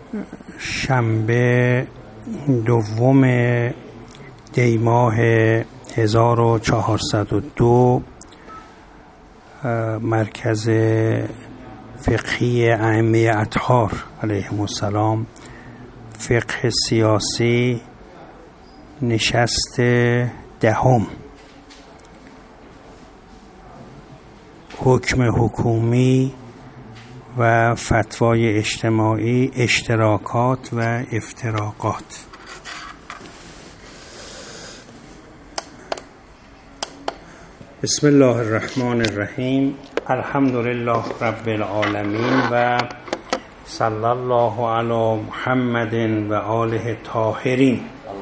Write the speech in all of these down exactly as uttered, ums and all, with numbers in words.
شنبه دوم دی ماه هزار و چهارصد و دو مرکز فقهی ائمه اطهار علیهم السلام، فقه سیاسی، نشست دهم، حکم حکومی و فتوای اجتماعی، اشتراکات و افتراقات. بسم الله الرحمن الرحیم. الحمد لله رب العالمین و صلی الله علی محمد و آله طاهرین.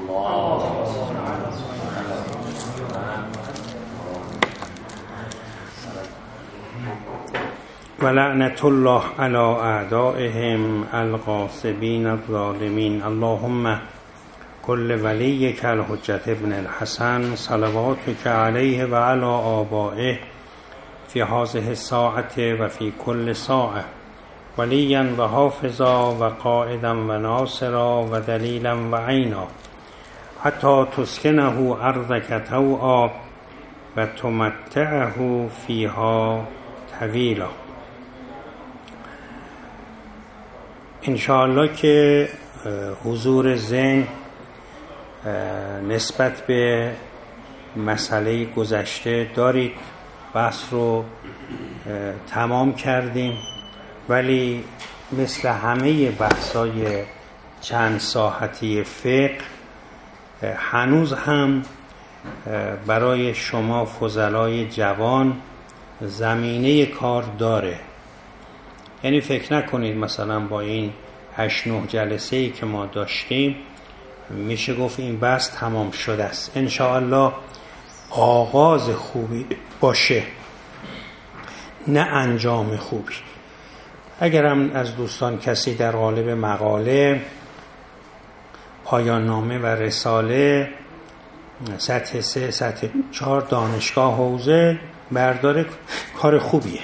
و لعنت الله علی اعدائهم الغاصبین الظالمین. اللهم کل ولیک الحجة ابن الحسن صلواتک علیه و علی آبائه فی هذه الساعة و فی کل ساعة ولیا و حافظا و قائدا و ناصرا و دلیلا و عینا حتی تسکنه ارضک طوعا و تمتعه فیها طویلا. انشاءالله که حضور ذهن نسبت به مسئله گذشته دارید. بحث رو تمام کردیم، ولی مثل همه بحث‌های چند ساعتی فقه هنوز هم برای شما فضلای جوان زمینه کار داره. یعنی فکر نکنید مثلا با این هشت نه جلسه‌ای که ما داشتیم میشه گفت این بحث تمام شده است. انشاءالله آغاز خوبی باشه، نه انجام خوبی. اگرم از دوستان کسی در قالب مقاله، پایان نامه و رساله سطح سه، سطح چهار، دانشگاه، حوزه برداره، کار خوبیه.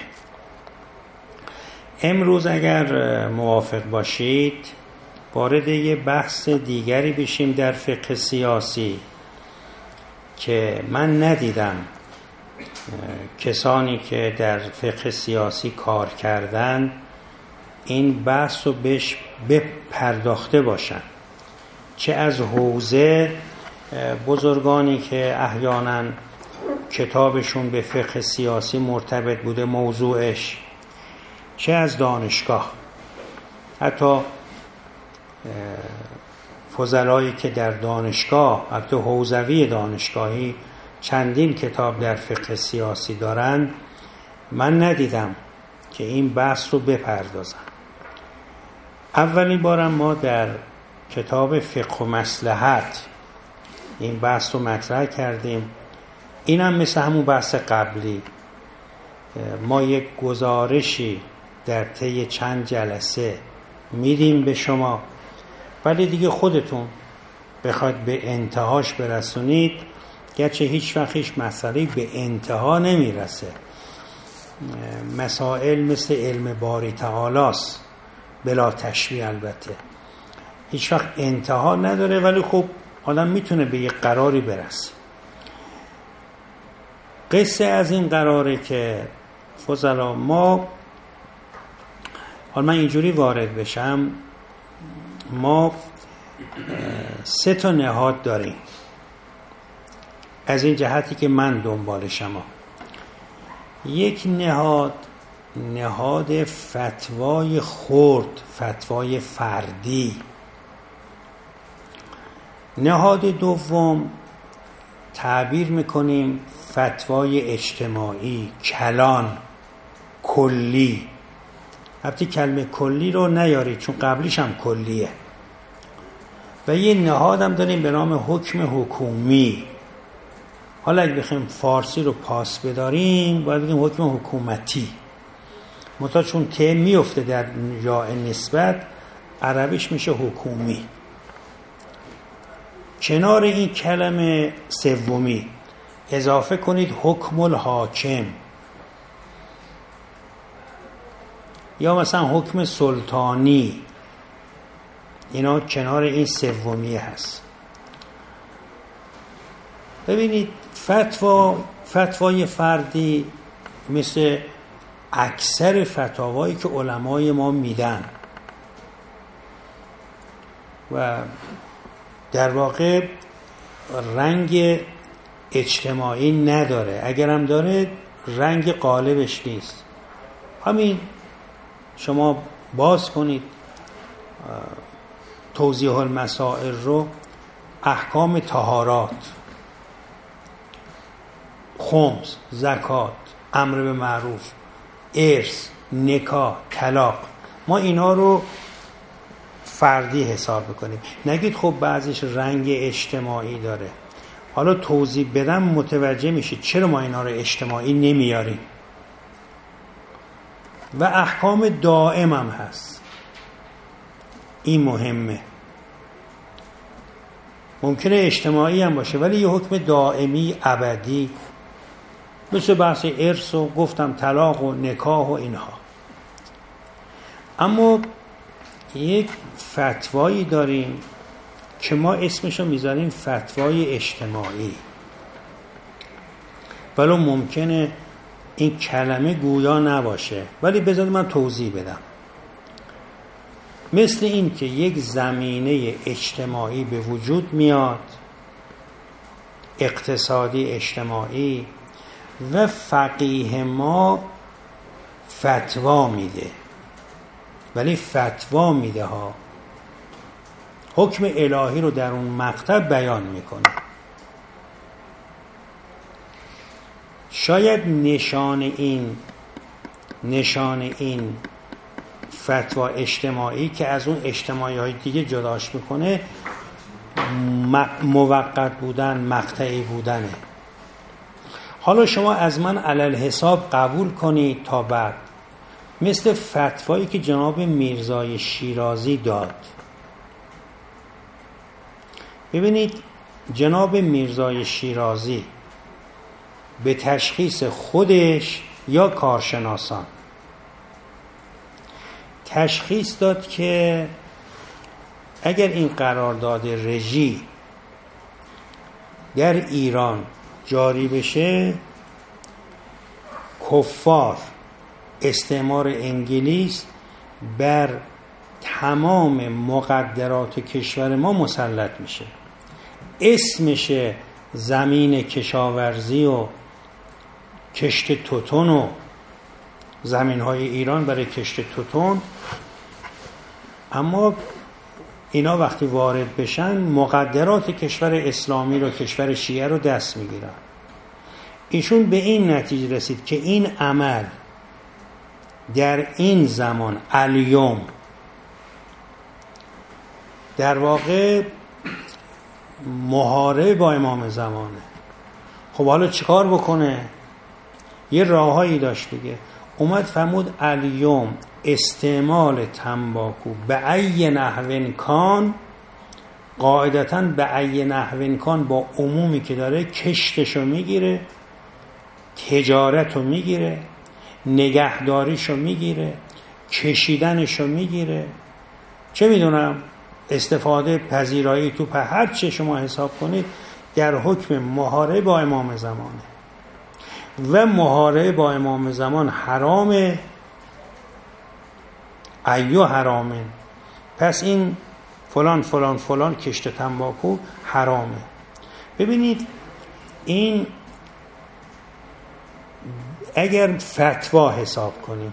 امروز اگر موافق باشید وارد یه بحث دیگری بشیم در فقه سیاسی که من ندیدم کسانی که در فقه سیاسی کار کردن این بحث رو بهش بپرداخته باشن. چه از حوزه بزرگانی که احیانا کتابشون به فقه سیاسی مرتبط بوده موضوعش، چه از دانشگاه، حتی فضلایی که در دانشگاه، حتی حوزوی دانشگاهی چندین کتاب در فقه سیاسی دارن، من ندیدم که این بحث رو بپردازن. اولین بارم ما در کتاب فقه و مصلحت این بحث رو مطرح کردیم. این هم مثل همون بحث قبلی ما یک گزارشی در طی چند جلسه میدیم به شما، ولی دیگه خودتون بخواید به انتهاش برسونید، گرچه هیچ وقت هیچ مسئله به انتها نمیرسه. مسائل مثل علم باری تعالی است، بلا تشبیه البته، هیچ وقت انتها نداره، ولی خب آدم میتونه به یک قراری برسه. قصه از این قراره که فضلا ما، حالا من اینجوری وارد بشم، ما سه تا نهاد داریم از این جهتی که من دنبال شما. یک نهاد، نهاد فتوای خرد، فتوای فردی. نهاد دوم تعبیر میکنیم فتوای اجتماعی، کلان، کلی. البته کلمه کلی رو نیارید چون قبلیش هم کلیه. و یه نهاد هم داریم به نام حکم حکومی. حالا اگه بخوایم فارسی رو پاس بداریم باید بگیم حکم حکومتی، متا چون ت میفته در یا نسبت، عربیش میشه حکومی. کنار این کلمه سومی اضافه کنید حکم الحاکم، یا مثلا حکم سلطانی، اینا کنار این سومیه هست. ببینید فتوا فتوای فردی مثل اکثر فتاوایی که علمای ما میدن و در واقع رنگ اجتماعی نداره، اگرم داره رنگ غالبش نیست. همین شما باز کنید توضیح المسائل رو، احکام طهارات، خمس، زکات، امر به معروف، ارث، نکاح، طلاق، ما اینا رو فردی حساب بکنیم. نگید خب بعضیش رنگ اجتماعی داره. حالا توضیح بدم متوجه میشید چرا ما اینا رو اجتماعی نمیاریم. و احکام دائم هم هست، این مهمه. ممکنه اجتماعی هم باشه ولی یه حکم دائمی ابدی، مثل بحث ارث و گفتم طلاق و نکاح و اینها. اما یک فتوایی داریم که ما اسمشو میذاریم فتوای اجتماعی، ولو ممکنه این کلمه گویا نباشه، ولی بذارید من توضیح بدم. مثل این که یک زمینه اجتماعی به وجود میاد، اقتصادی اجتماعی، و فقیه ما فتوا میده، ولی فتوا میده ها، حکم الهی رو در اون مقطع بیان میکنه. شاید نشان این نشان این فتوا اجتماعی که از اون اجتماعی های دیگه جداش میکنه موقت بودن، مقطعی بودنه. حالا شما از من علل حساب قبول کنید تا بعد، مثل فتوایی که جناب میرزای شیرازی داد. ببینید جناب میرزای شیرازی به تشخیص خودش یا کارشناسان تشخیص داد که اگر این قرارداد رژی در ایران جاری بشه، کفار استعمار انگلیس بر تمام مقدرات کشور ما مسلط میشه. اسمش زمین کشاورزی و کشت توتون و زمین‌های ایران برای کشت توتون، اما اینا وقتی وارد بشن مقدرات کشور اسلامی رو، کشور شیعه رو دست میگیرن. ایشون به این نتیجه رسید که این عمل در این زمان الیوم در واقع محاربه با امام زمانه. خب حالا چیکار بکنه؟ یه راههایی داشت دیگه. اومد فرمود الیوم استعمال تنباکو به ای نحو کان، قاعدتاً به ای نحو کان با عمومی که داره، کشتشو میگیره، تجارتو میگیره، نگهداریشو میگیره، کشیدنشو میگیره، چه میدونم استفاده پذیرایی تو په هر چه شما حساب کنید، در حکم محاربه با امام زمانه. و محاربه با امام زمان حرامه، ایو حرامه، پس این فلان فلان فلان کشت تنباکو حرامه. ببینید این اگر فتوا حساب کنیم،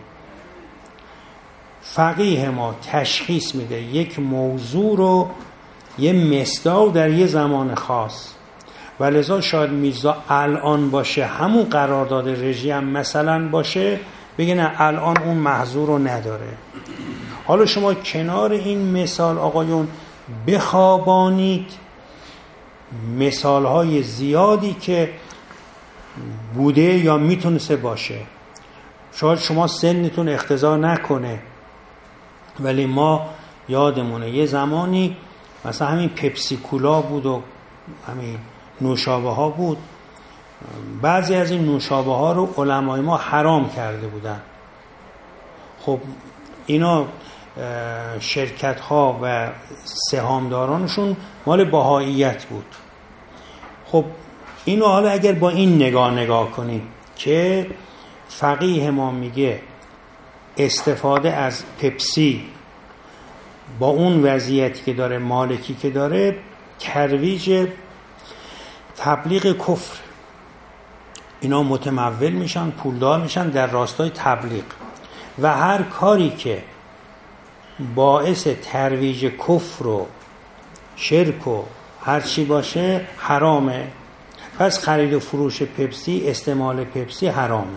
فقیه ما تشخیص میده یک موضوع رو، یه مصداق در یه زمان خاص، و لذا شاید میرزا الان باشه همون قرارداد رژی هم مثلا باشه، بگه نه الان اون محظور رو نداره. حالا شما کنار این مثال آقایون بخوابانید مثالهای زیادی که بوده یا میتونسته باشه. شاید شما سنتون اقتضا نکنه، ولی ما یادمونه یه زمانی مثلا همین پپسی کولا بود و همین نوشابه ها بود، بعضی از این نوشابه ها رو علمای ما حرام کرده بودن. خب اینا شرکت ها و سهامدارانشون مال بهائیت بود. خب اینو حالا اگر با این نگاه نگاه کنیم که فقیه ما میگه استفاده از پپسی با اون وضعیتی که داره، مالکی که داره، ترویج تبلیغ کفر، اینا متمول میشن، پولدار میشن در راستای تبلیغ و هر کاری که باعث ترویج کفر و شرک و هر چی باشه حرامه. پس خرید و فروش پپسی، استعمال پپسی حرامه.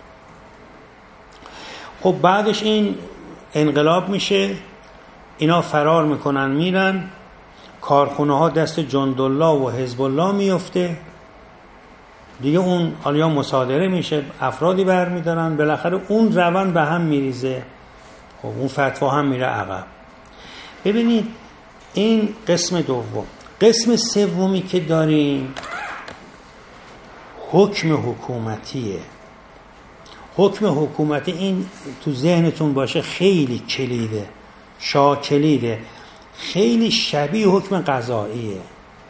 خب بعدش این انقلاب میشه، اینا فرار میکنن میرن، کارخونه ها دست جندالله و حزب الله میفته دیگه، اون حالا مصادره میشه، افرادی برمیدارن، بالاخره اون روند به هم میریزه. خب اون فتوا هم میره عقب. ببینید این قسم دوم. قسم سومی که داریم حکم حکومتیه. حکم حکومتی این تو ذهنتون باشه خیلی کلیده، شاکلیده، خیلی شبیه حکم قضاییه.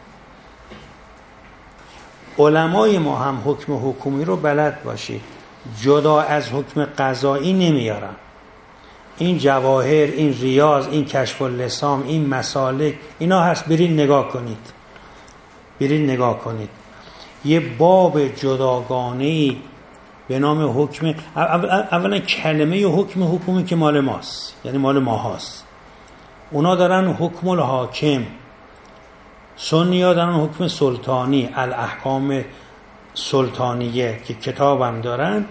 علمای ما هم حکم حکومی رو بلد باشید جدا از حکم قضایی نمیارن. این جواهر، این ریاض، این کشف اللسام، این مسالک، اینا هست، برید نگاه کنید، برید نگاه کنید. یه باب جداگانه‌ای به نام حکم، اولا کلمه حکم حکومی که مال ماست، یعنی مال ما هاست. اونا دارن حکم الحاکم، سنی ها دارن حکم سلطانی، الاحکام سلطانیه که کتابم دارن.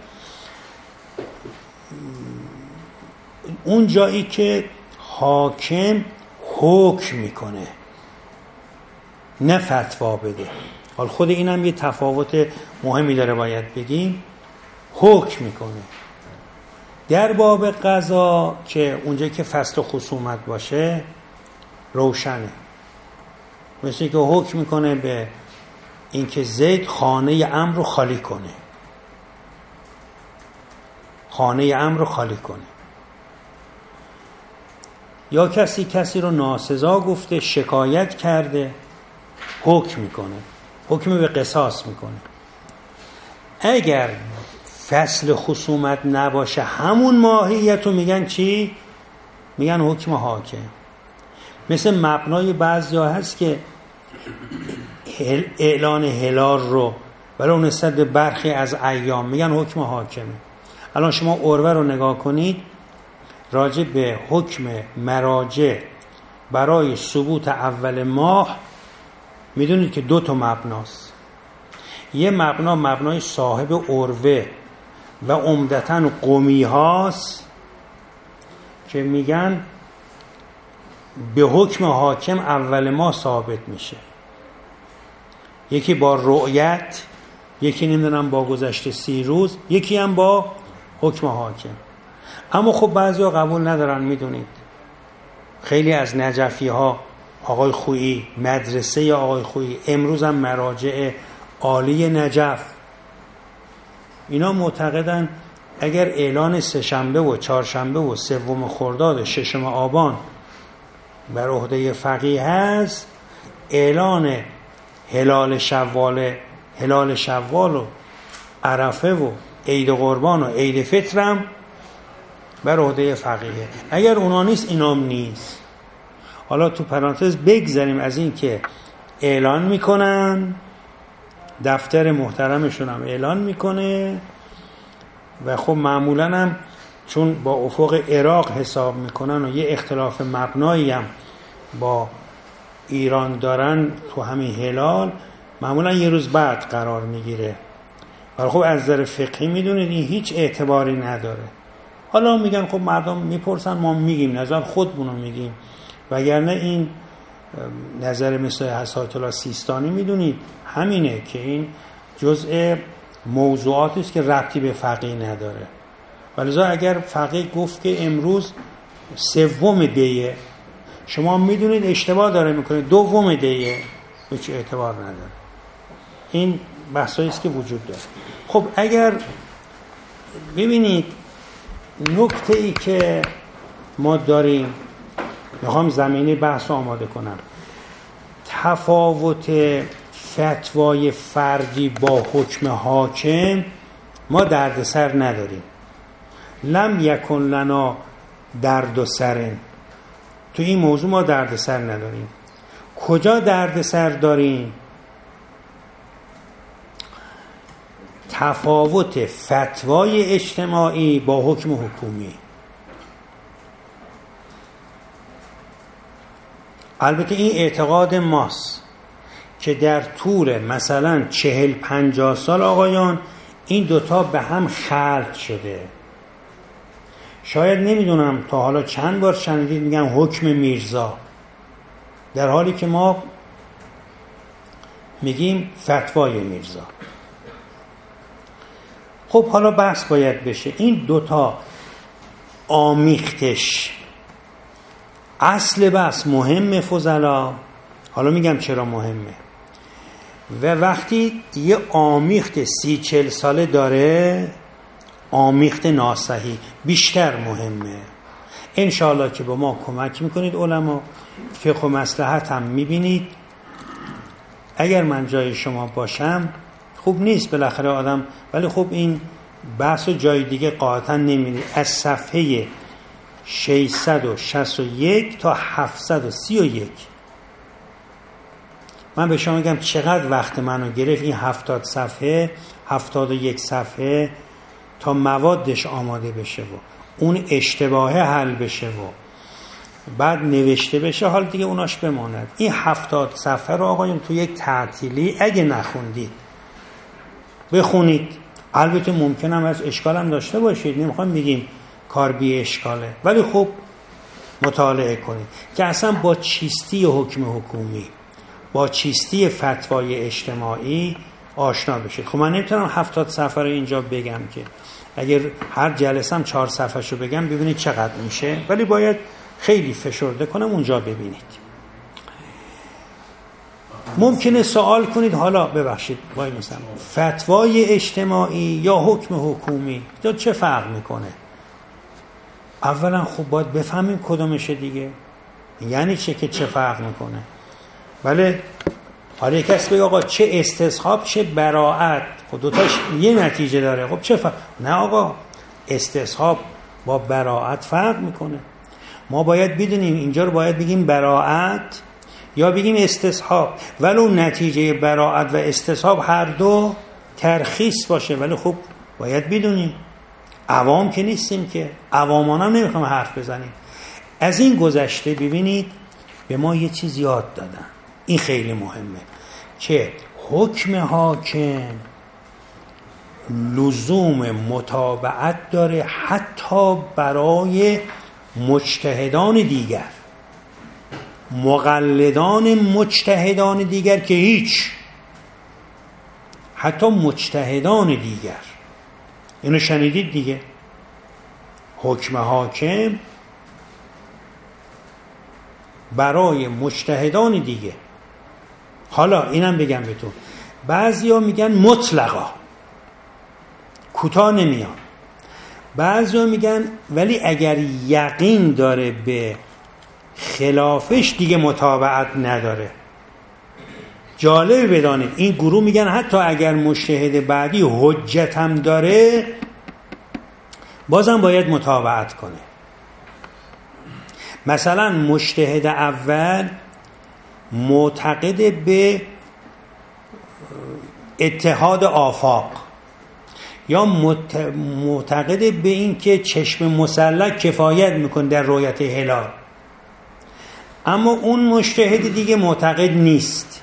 اون جایی که حاکم حکم میکنه نه فتوا بده. حال خود اینم یه تفاوت مهمی داره باید بگیم، حکم میکنه. در باب قضا که اونجا که فصل خصومت باشه روشنه، مثل که حکم میکنه به اینکه زید خانه عمرو رو خالی کنه، خانه عمرو رو خالی کنه. یا کسی کسی رو ناسزا گفته، شکایت کرده، حکم میکنه، حکم به قصاص میکنه. اگر فصل خصومت نباشه همون ماهیت رو میگن چی؟ میگن حکم حاکم. مثل مبنای بعضی ها هست که اعلان هلال رو برای اون نسبت به برخی از ایام میگن حکم حاکمه. الان شما عروه رو نگاه کنید، راجع به حکم مراجع برای ثبوت اول ماه میدونید که دو تا مبناست. یه مبنا مبنای صاحب عروه و عمدتاً قمی هاست که میگن به حکم حاکم اول ماه ثابت میشه، یکی با رؤیت، یکی نمیدونم با گذشته سی روز، یکی هم با حکم حاکم. اما خب بعضی ها قبول ندارن. میدونید خیلی از نجفی ها، آقای خویی، مدرسه یا آقای خویی، امروز هم مراجع عالی نجف، اینا معتقدن اگر اعلان سه شنبه و چهار شنبه و سوم خرداد و ششم آبان بر عهده فقیه هست، اعلان هلال شوال هلال شوال و عرفه و عید قربان و عید فطر هم بر عهده فقیه. اگر اونا نیست اینام نیست. حالا تو پرانتز بگذاریم از این که اعلان میکنن، دفتر محترمشون هم اعلان میکنه و خب معمولا هم چون با افق عراق حساب میکنن و یه اختلاف مبنایی هم با ایران دارن تو همین هلال، معمولا یه روز بعد قرار میگیره. ولی خب از نظر فقهی میدونید این هیچ اعتباری نداره. حالا میگن خب مردم میپرسن، ما میگیم، نظر خودمونو میگیم، وگرنه این نظر مثل حضرت الله سیستانی میدونید همینه که این جزء موضوعاتی است که ربطی به فقیه نداره. ولذا اگر فقیه گفت که امروز سوم دیه، شما میدونید اشتباه داره میکنه، دوم دیه، هیچ اعتبار نداره. این بحثایی است که وجود داره. خب اگر ببینید نکته ای که ما داریم، میخوام زمینه بحث آماده کنم، تفاوت فتوای فردی با حکم حاکم ما دردسر نداریم. لم یکن لنا درد و سرن، تو این موضوع ما دردسر نداریم. کجا دردسر داریم؟ تفاوت فتوای اجتماعی با حکم حکومی. البته این اعتقاد ماست که در طول مثلا چهل پنجاه سال آقایان این دوتا به هم خلط شده. شاید نمیدونم تا حالا چند بار شنیدید میگن حکم میرزا، در حالی که ما میگیم فتوای میرزا. خب حالا بحث باید بشه این دوتا آمیختش. اصل بحث مهمه فضلا، حالا میگم چرا مهمه. و وقتی یه آمیخت سی چل ساله داره، آمیخت ناصحی بیشتر مهمه. انشاءالله که با ما کمک میکنید علما، فقه و مصلحت هم میبینید. اگر من جای شما باشم خوب نیست بالاخره آدم، ولی خب این بحث و جای دیگه قاطعا نمیدید. از صفحه ششصد و شصت و یک تا هفتصد و سی و یک من به شما میگم چقدر وقت منو گرفت این هفتاد صفحه هفتاد و یک صفحه تا موادش آماده بشه و اون اشتباه حل بشه و بعد نوشته بشه. حال دیگه اوناش بماند. این هفتاد صفحه رو آقایون تو یک تعطیلی اگه نخوندید بخونید. البته ممکنم از اشکالم داشته باشید، نمیخوام بگیم کار بی اشکاله، ولی خب مطالعه کنید که اصلا با چیستی حکم حکومی، با چیستی فتوای اجتماعی آشنا بشید. خب من نمیتونم هفتاد صفحه رو اینجا بگم که اگر هر جلسه هم چهار صفحه شو بگم ببینید چقدر میشه، ولی باید خیلی فشرده کنم اونجا ببینید. ممکنه سوال کنید حالا ببخشید وای مثلا فتوای اجتماعی یا حکم حکومی تو چه فرق میکنه؟ اولا خب باید بفهمیم کدومشه دیگه، یعنی چه که چه فرق میکنه. بله حالا کسی بگه آقا چه استصحاب چه براءت، خب دوتاش یه نتیجه داره. خب چه فرق؟ نه آقا، استصحاب با براءت فرق میکنه. ما باید بدونیم اینجا رو باید بگیم براءت یا بگیم استصحاب، ولو نتیجه براءت و استصحاب هر دو ترخیص باشه، ولی خب باید بدونیم. عوام که نیستیم که، عوامان هم نمیخوام حرف بزنیم. از این گذشته ببینید به ما یه چیز یاد دادن، این خیلی مهمه که حکم حاکم لزوم متابعت داره حتی برای مجتهدان دیگر، مقلدان مجتهدان دیگر که هیچ، حتی مجتهدان دیگر. اینو شنیدید دیگه، حکم حاکم برای مجتهدان دیگه. حالا اینم بگم بهتون، بعضیا میگن مطلقا، کوتاه نمیان. بعضیا میگن ولی اگر یقین داره به خلافش دیگه متابعت نداره. جالب بدانید این گروه میگن حتی اگر مجتهد بعدی حجت هم داره بازم باید متابعت کنه. مثلا مجتهد اول معتقد به اتحاد آفاق یا معتقد به این که چشم مسلح کفایت میکنه در رؤیت هلال، اما اون مجتهد دیگه معتقد نیست،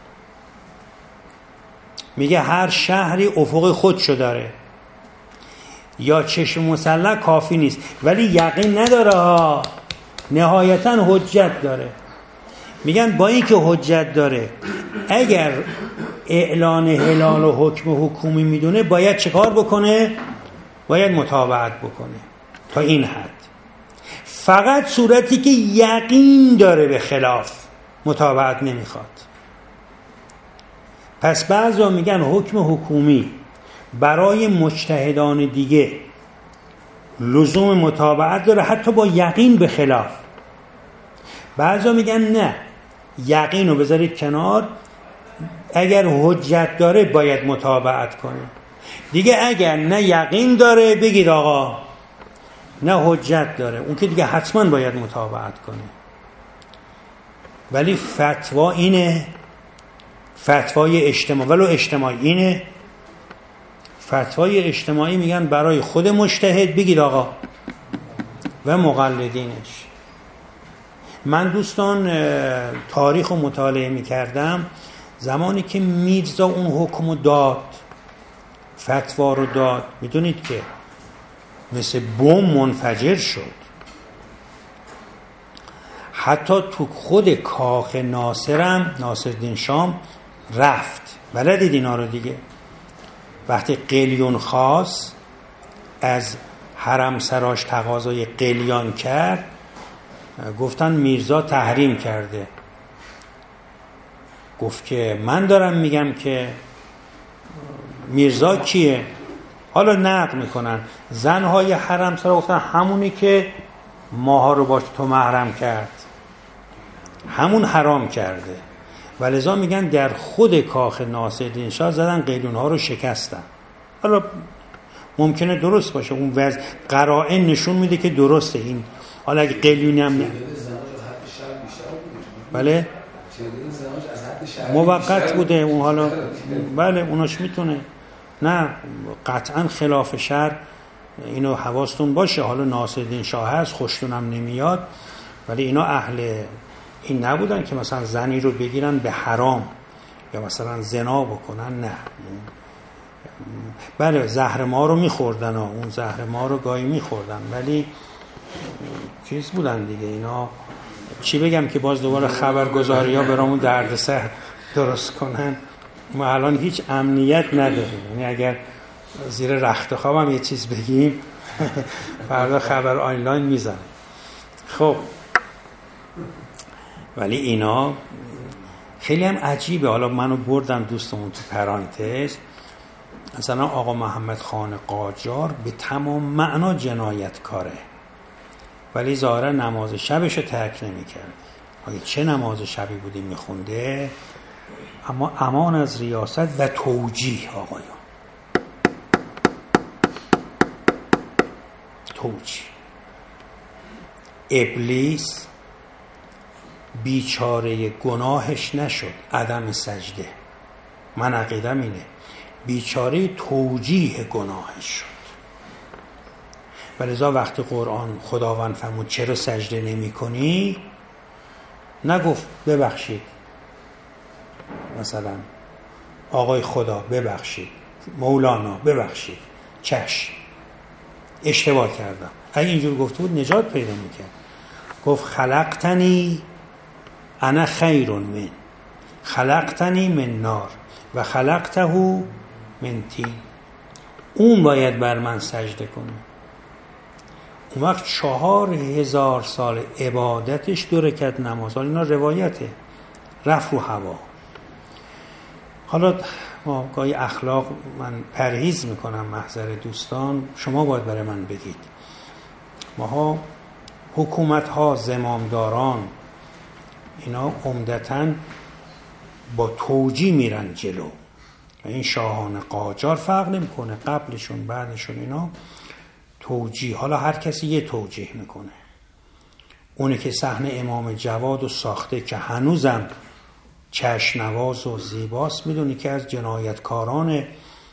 میگه هر شهری افق خودشو داره یا چشم مسلح کافی نیست، ولی یقین نداره، نهایتا حجت داره. میگن با این که حجت داره اگر اعلان هلال و حکم حکومی میدونه باید چه کار بکنه؟ باید متابعت بکنه تا این حد. فقط صورتی که یقین داره به خلاف متابعت نمیخواد. پس بعضا میگن حکم حکومی برای مجتهدان دیگه لزوم متابعت داره، حتی با یقین به خلاف. بعضا میگن نه، یقین رو بذارید کنار، اگر حجت داره باید متابعت کنه. دیگه اگر نه یقین داره بگید آقا نه حجت داره، اون که دیگه حتما باید متابعت کنه. ولی فتوا اینه، فتوای اجتماعی، ولو اجتماعی اینه، فتوای اجتماعی میگن برای خود مجتهد بگید آقا و مقلدینش. من دوستان تاریخ رو مطالعه میکردم، زمانی که میرزا اون حکم داد، فتوا رو داد، میدونید که مثل بم منفجر شد. حتی تو خود کاخ ناصرم، ناصرالدین شام رفت، بلدید اینا رو دیگه. وقتی قلیون خواست از حرم سراش تقاضای قلیان کرد، گفتن میرزا تحریم کرده. گفت که من دارم میگم که میرزا کیه؟ حالا نقد میکنن زنهای حرم سرا، گفتن همونی که ماها رو باش تو محرم کرد، همون حرام کرده. ولذا میگن در خود کاخ ناصرالدین شاه زدن قلیون ها رو شکستن. حالا ممکنه درست باشه، اون وضع قرائن نشون میده که درسته این. حالا اگه قلیونی هم نه، بله موقت بوده اون، حالا بله اوناش میتونه، نه قطعا خلاف شرع، اینو حواستون باشه. حالا ناصرالدین شاه هست، خوشتونم نمیاد، ولی اینا اهل این نبودن که مثلا زنی رو بگیرن به حرام یا مثلا زنا بکنن، نه. بله زهر ما رو میخوردن، اون زهر ما رو گاهی میخوردن، ولی چیز بودن دیگه اینا. چی بگم که باز دوباره خبرگزاری ها برامون دردسر درست کنن. ما الان هیچ امنیت نداریم، یعنی اگر زیر رخت خوابم یه چیز بگیم فردا خبر آنلاین میزنه. خب ولی اینا خیلی هم عجیبه. حالا منو بردم دوستمون تو پرانتز، مثلا آقا محمد خان قاجار به تمام معنا جنایتکاره، ولی ظاهرا نماز شبش رو ترک نمی کرد. آگه چه نماز شبی بودی میخونده، اما امان از ریاست و توجیه. آقایان توجیه. ابلیس بیچاره گناهش نشد عدم سجده، من عقیدم اینه، بیچاره توجیه گناهش شد. ولذا وقتی قرآن خداوند فرمود چرا سجده نمی کنی، نگفت ببخشید مثلا آقای خدا ببخشید، مولانا ببخشید، چشم اشتباه کردم. اگه اینجور گفته بود نجات پیدا میکرد. گفت خلقتنی انا خیر من، خلقتنی من نار و خلقته من طین. اون باید بر من سجده کنه. اون وقت چهار هزار سال عبادتش دو رکعت نماز، حالا اینا روایته، رفت رو هوا. حالا ما گاهی اخلاق من پرهیز میکنم محضر دوستان، شما باید برای من بگید. ماها حکومت ها، زمامداران، اینا عمدتاً با توجیه میرن جلو. و این شاهان قاجار فرق نمیکنه، قبلشون بعدشون اینا توجیه. حالا هر کسی یه توجیه میکنه. اونه که صحنه امام جواد رو ساخته که هنوزم چشم‌نواز و زیباست، میدونی که از جنایتکاران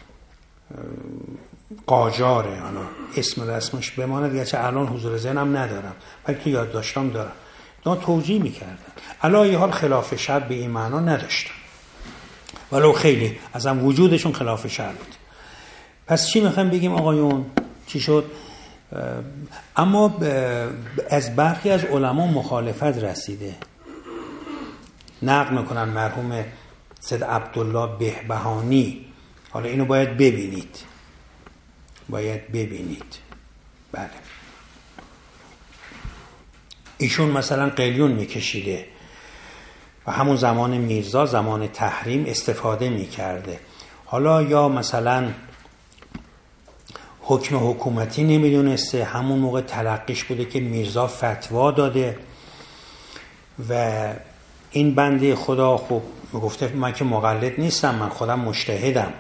قاجاره. حالا اسم رسمش بماند، گرچه الان حضور ذهنم ندارم ولی تو یاد داشتم دارم. اینا توجیه میکردن، علی حال خلاف شرع به این معنا نداشتن، ولو خیلی ازم وجودشون خلاف شرع بود. پس چی میخوایم بگیم آقایون؟ چی شد؟ اما از برخی از علما مخالفت رسیده، نقل میکنن مرحوم سید عبدالله بهبهانی. حالا اینو باید ببینید، باید ببینید. بله ایشون مثلا قلیون میکشیده و همون زمان میرزا، زمان تحریم استفاده میکرده. حالا یا مثلا حکم حکومتی نمیدونسته، همون موقع تلقیش بوده که میرزا فتوا داده و این بنده خدا خب گفته من که مقلد نیستم، من خودم مجتهدم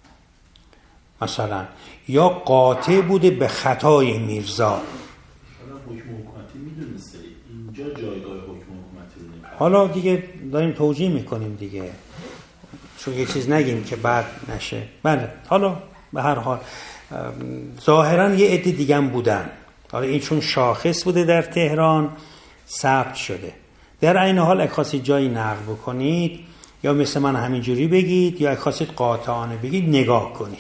مثلا، یا قاطع بوده به خطای میرزا. حالا حکم حکومتی میدونسته، اینجا جایگاه حکم حکومتی رو نمیدونسته. حالا دیگه داریم توجیه میکنیم دیگه، چون یه چیز نگیم که بعد نشه. بله حالا به هر حال ظاهرا یه عده دیگه هم بودن، حالا این چون شاخص بوده در تهران ثبت شده. در این حال اگه خواستید جایی نقل بکنید یا مثل من همینجوری بگید یا اگه خواستید قاطعانه بگید نگاه کنید.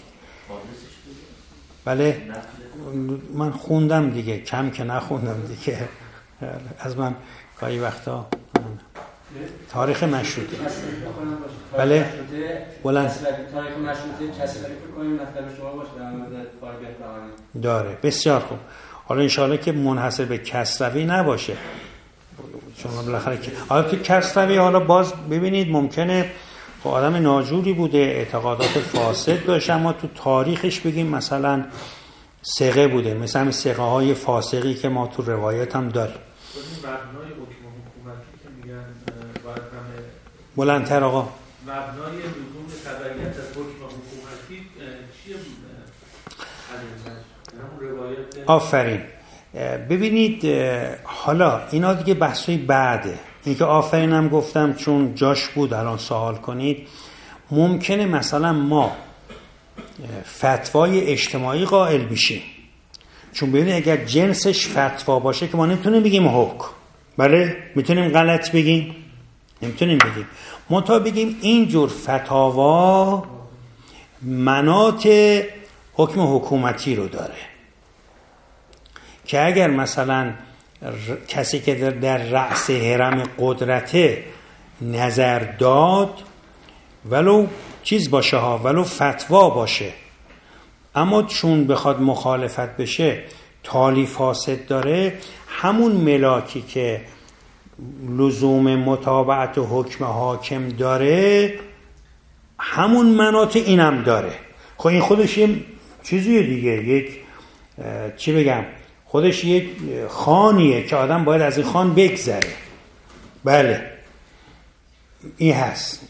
بله من خوندم دیگه، کم که نخوندم دیگه، از من گاهی وقتا تاریخ مشروطه. بله بلند تاریخ مشروطه کسی فکر کنیم مطلب شما باشه در مورد فارغیت بهانی داره. بسیار خوب. حالا انشاءالله که منحصر به کسروی نباشه، چون بالاخره که حالا تو کسروی حالا باز ببینید ممکنه خب آدم ناجوری بوده، اعتقادات فاسد داشته، اما تو تاریخش بگیم مثلا ثقه بوده، مثلا همین ثقه های فاسقی که ما تو روایت هم داریم. مبنای حکم حکومتی که میگن باید همه بلندتر آقا، مبنای لزوم تبعیت از حکم حکومتی چیه بوده؟ همون روایت. آفرین. ببینید حالا اینا دیگه بحثای بعده، این که آفرین هم گفتم چون جاش بود الان سوال کنید. ممکنه مثلا ما فتوای اجتماعی قائل بشیم، چون ببینید اگر جنسش فتوا باشه که ما نمیتونیم بگیم حکم. بله میتونیم غلط بگیم، نمیتونیم بگیم، منتها بگیم اینجور فتاوا مناط حکم حکومتی رو داره که اگر مثلا کسی که در, در رأس هرم قدرته نظر داد ولو چیز باشه ها، ولو فتوا باشه، اما چون بخواد مخالفت بشه تالی فاسد داره، همون ملاکی که لزوم متابعت حکم حاکم داره همون مناط اینم داره. خب این خودش یه چیزیه دیگه، یک چی بگم، خودش یک خانیه که آدم باید از این خان بگذره. بله این هست.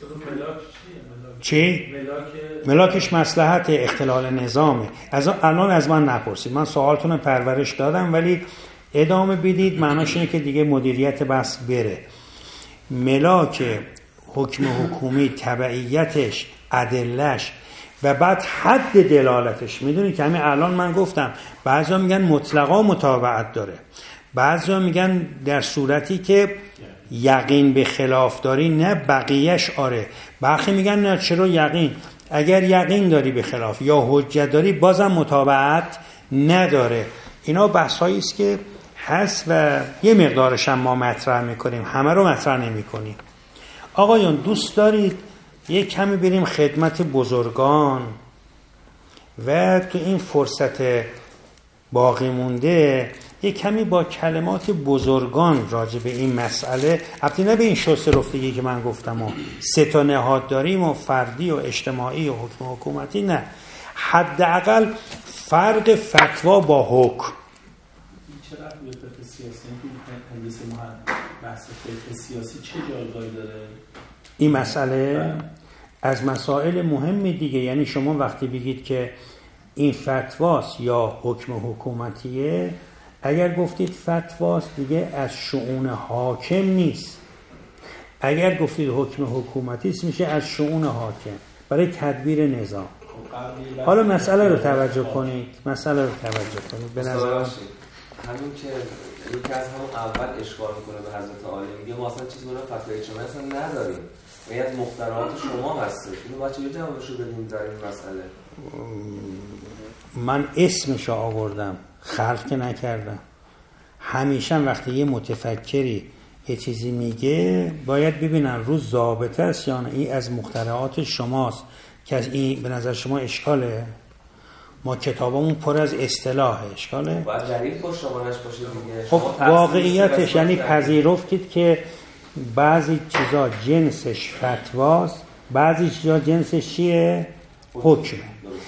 چی؟ ملاکش مصلحت اختلال نظامه. از الان از من نپرسید، من سوالتون پرورش دادم ولی ادامه بدید، معناش اینه که دیگه مدیریت بس بره. ملاک حکم حکومی، تبعیتش، ادلش و بعد حد دلالتش. میدونید که همین الان من گفتم بعضیا میگن مطلقا متابعت داره، بعضیا میگن در صورتی که یقین به خلاف داری نه بقیهش آره، برخی میگن نه چرا یقین، اگر یقین داری به خلاف یا حجت داری بازم متابعت نداره. اینا بحثایی است که هست و یه مقدارش هم ما مطرح میکنیم، همه رو مطرح نمیکنیم. آقایون دوست دارید یه کمی بریم خدمت بزرگان و تو این فرصت باقی مونده یه کمی با کلمات بزرگان راجع به این مسئله، البته نه به این شسته رفتگی که من گفتم و سه تا نهاد داریم و فردی و اجتماعی و حکم حکومتی، نه، حداقل فرق فتوا با حکم. چرا به فقه سیاسی هندسه بحث فقه سیاسی چه جایگاهی داره؟ این مسئله از مسائل مهمی دیگه، یعنی شما وقتی بگید که این فتواست یا حکم حکومتیه، اگر گفتید فتواست دیگه از شؤون حاکم نیست، اگر گفتید حکم حکومتی است میشه از شؤون حاکم برای تدبیر نظام. حالا مسئله رو توجه کنید، مسئله رو توجه کنید. به نظر همین که یکی از همون اول اشکال میکنه به حضرت عالی، میگه ما اصلا چیزی برای فتوای اجتماعی اصلا نداریم، یعنی از مخترعات شما هسته. اینو بچه یه جوابشو بدیم در این مسئله. من اسمشو آوردم، خلق نکردم. همیشه وقتی یه متفکری یه چیزی میگه باید ببینن روز ضابطه است یا نه، این از مخترعات شماست که از این به نظر شما اشکاله. ما کتابمون پر از اصطلاح، اشکاله باید دلیل پشت روانش باشه دیگه. خب واقعیتش یعنی پذیرفتید که بعضی چیزا جنسش فتواست، بعضی چیزا جنسش چیه؟ حکمه.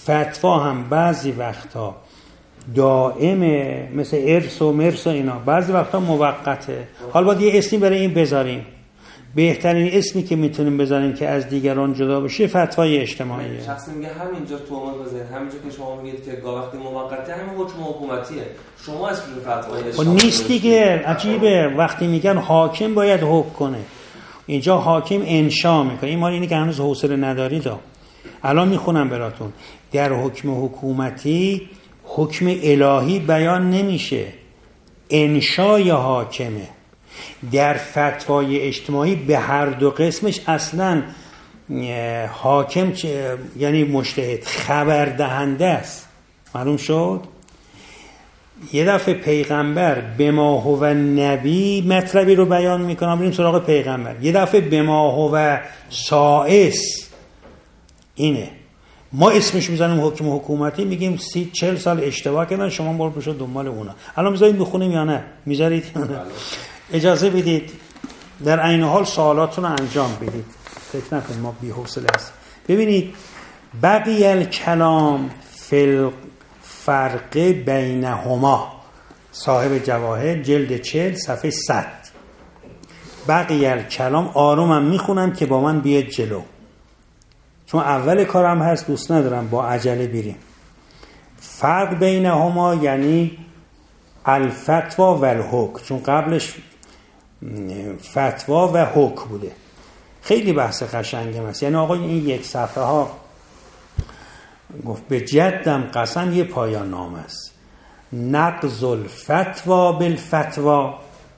فتوا هم بعضی وقتا دائمه، مثل ارث و مرث و اینا، بعضی وقتا موقته. حالا باید یه اسمی برای این بذاریم. بهترین اسمی که میتونیم بذاریم که از دیگران جدا بشه فتوای اجتماعیه. شخصی میگه همینجا تومه بزنید، همینجا که شما میگید که گاه وقتی موقته همین حکم حکومتیه، شما اسم فتوای اجتماعی نیست دیگه. عجیبه وقتی میگن حاکم باید حکم کنه، اینجا حاکم انشا میکنه. این مال اینه که هنوز حوصله ندارید. الان میخونم براتون. در حکم حکومتی حکم الهی بیان نمیشه، انشای حاکمه. در فتوای اجتماعی به هر دو قسمش اصلا حاکم یعنی مجتهد خبر دهنده است. معلوم شد؟ یه دفعه پیغمبر به ما هو نبی مطلبی رو بیان میکنم، بریم سراغ پیغمبر. یه دفعه به ما هو سائس، اینه ما اسمش میزنیم حکم حکومتی، میگیم سی چل سال اشتباه کردن، شما برو بشو دنبال اونا. الان میذارید بخونیم یا نه؟ میذارید؟ اجازه بدید در عین حال سوالاتون رو انجام بدید، فکر نکنید ما بی‌حوصله هستیم. ببینید بقی الکلام فی الفرق بینهما، صاحب جواهر جلد چهل صفحه صد. بقی الکلام آرومم میخونم که با من بیاد جلو، چون اول کارم هست، دوست ندارم با عجله بریم. فرق بینهما یعنی الفتوا و الحکم، چون قبلش فتوا و حکم بوده. خیلی بحث قشنگه است. یعنی آقا این یک صفحه ها گفت به جدم قسم یه پایان نامه است. نقض الفتوا بالفتوا،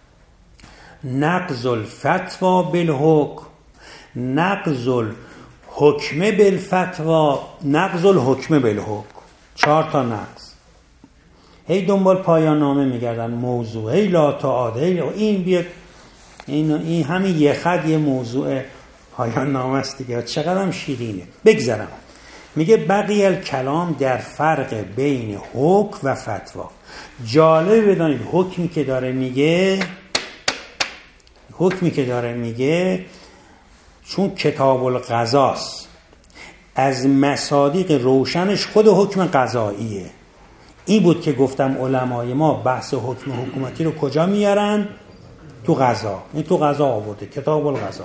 نقض الفتوا بالحکم، نقض الحکم بالفتوا، نقض الحکم بالحکم. چهار تا نقض. هی دنبال پایان نامه میگردن، موضوع هی لا تعاد، هی این بیاد، این این همین یه خط یه موضوع پایان نامه است دیگه. چقدر هم شیرینه. بگذرم. میگه بقی الکلام در فرق بین حکم و فتوا. جالب بدانید حکمی که داره میگه، حکمی که داره میگه چون کتاب القضاست، از مصادیق روشنش خود حکم قضاییه. این بود که گفتم علمای ما بحث حکم حکومتی رو کجا میارن؟ تو قضا. این تو قضا آورده، کتاب القضا.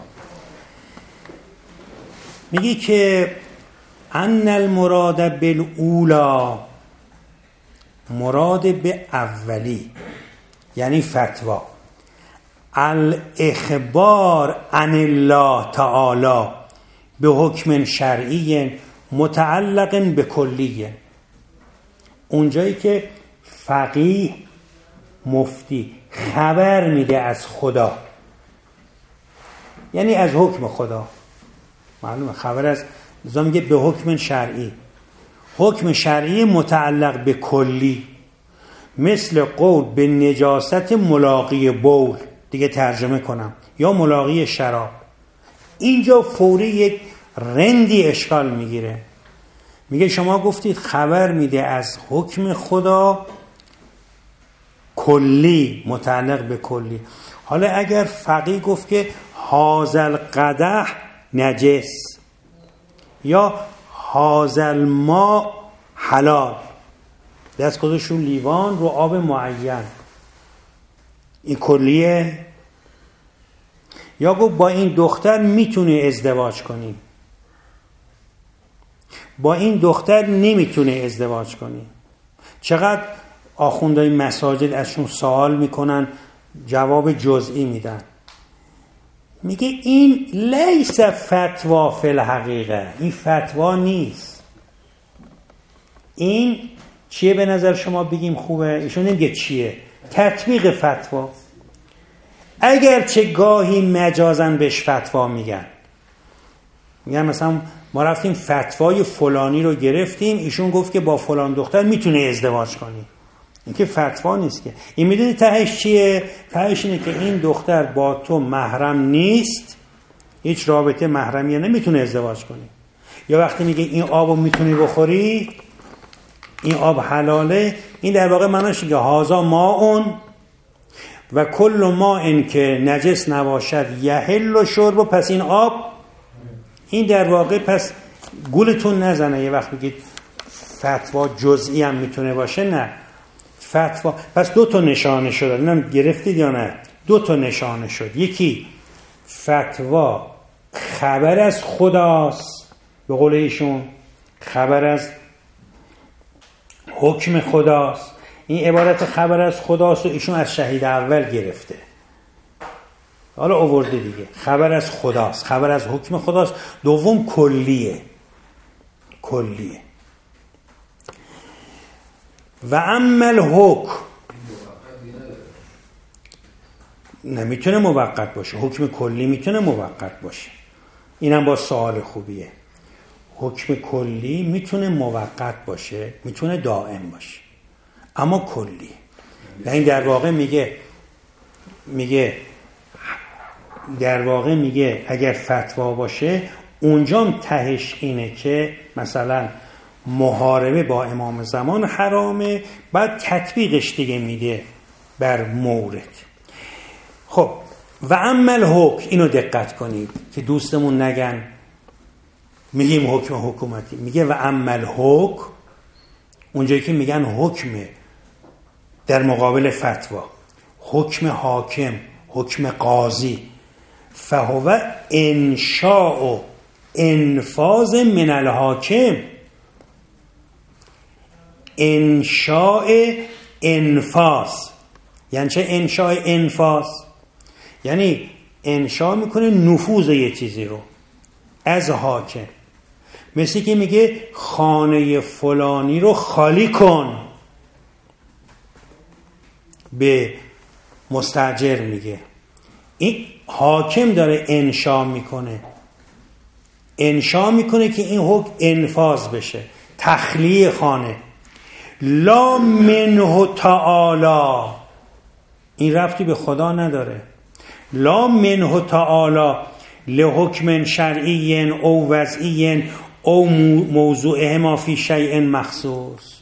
میگه که ان المراد بالاولا، مراد به اولی یعنی فتوا، الاخبار عن الله تعالی به حکم شرعی متعلق به کلی. اونجایی که فقیه مفتی خبر میده از خدا، یعنی از حکم خدا، معلومه خبر از زمان میگه به حکم شرعی، حکم شرعی متعلق به کلی، مثل قول به نجاست ملاقی بول، دیگه ترجمه کنم، یا ملاقی شراب. اینجا فوری یک رندی اشکال میگیره. میگه شما گفتید خبر میده از حکم خدا کلی، متعلق به کلی. حالا اگر فقیه گفت که هازل قدح نجس یا هازل ما حلال، دست گذاشتون لیوان رو آب معین، این کلیه. یا گفت با این دختر میتونه ازدواج کنی، با این دختر نمیتونه ازدواج کنی. چقدر آخوندهای مساجد ازشون سوال میکنن، جواب جزئی میدن. میگه این لیس فتوا فی الحقیقه، این فتوا نیست. این چیه به نظر شما بگیم خوبه؟ ایشون نمیگه چیه، تطبیق فتوا. اگر چه گاهی مجازن بهش فتوا میگن، میگن مثلا ما رفتیم فتوای فلانی رو گرفتیم، ایشون گفت که با فلان دختر میتونه ازدواج کنی. این که فتوا نیست که. این میدونی تهش چیه؟ تهش اینه که این دختر با تو محرم نیست، هیچ رابطه محرمیه، نمیتونه ازدواج کنی. یا وقتی میگه این آبو میتونی بخوری، این آب حلاله، این در واقع معناش که هازا ماء و کل ماء که نجس نباشد یحل شرب، پس این آب، این در واقع پس گولتون نزنه یه وقت بگید فتوا جزئی هم میتونه باشه؟ نه. فتوا پس دو تا نشانه شد. اینم گرفتید یا نه؟ دو تا نشانه شد. یکی فتوا خبر از خداست، به قول ایشون خبر از حکم خداست. این عبارت خبر از خداست و ایشون از شهید اول گرفته، حالا آورده دیگه. خبر از خداست، خبر از حکم خداست. دوم کلیه، کلیه. و عمل حکم نمیتونه موقت باشه، حکم کلی میتونه موقت باشه. اینم با سوال خوبیه. حکم کلی میتونه موقت باشه، میتونه دائم باشه، اما کلی. این در واقع میگه میگه در واقع میگه اگر فتوا باشه اونجام تهش اینه که مثلا محاربه با امام زمان حرامه، بعد تطبیقش دیگه میده بر مورد. خب و عمل حکم، اینو دقت کنید که دوستمون نگن میگیم حکم حکومتی. میگه و عمل حکم، اونجایی که میگن حکم در مقابل فتوا، حکم حاکم، حکم قاضی، فهو انشاء و انفاذ من الحاکم. انشاء انفاذ یعنی چه؟ انشاء انفاذ یعنی انشاء میکنه نفوذ یه چیزی رو از حاکم. مثل که میگه خانه فلانی رو خالی کن، به مستاجر میگه. این حاکم داره انشاء میکنه، انشاء میکنه که این حکم انفاذ بشه، تخلیه خانه. لا منه تعالی، این ربطی به خدا نداره. لا منه تعالی لحکم شرعی او وضعی او موضوع ما فی شیء مخصوص.